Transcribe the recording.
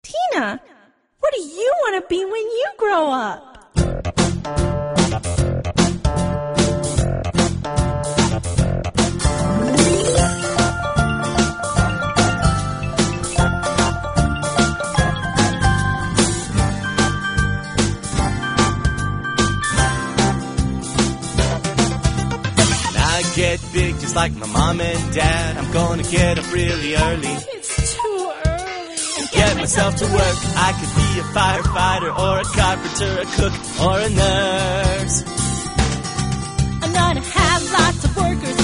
Tina, what do you want to be when you grow up? Get big just like my mom and dad. I'm gonna get up really early. It's too early. Get myself to work. I could be a firefighter or a carpenter, a cook or a nurse. I'm gonna have lots of workers